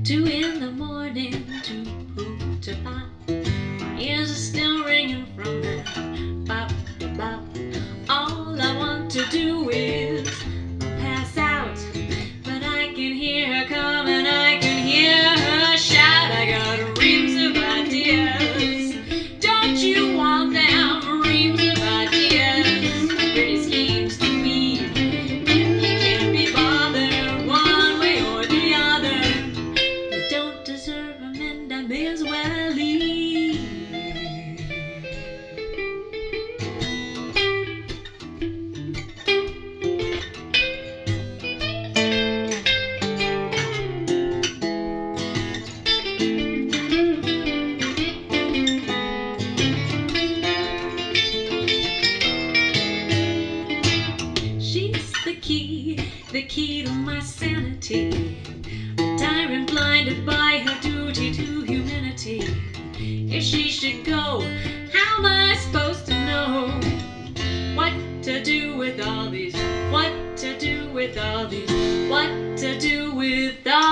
2 in the morning, to pop. My ears are still ringing from that bop, bop. All I want to do is pass out, but I can hear her coming, I can hear her shout. I got reams of ideas. Don't you want them reams of ideas? Pretty schemes to weave, and you can't be bothered one way or the other. You don't deserve them, and I may as well leave. The key to my sanity, tired, blinded by her duty to humanity. If she should go, how am I supposed to know what to do with all these? What to do with all these? What to do with all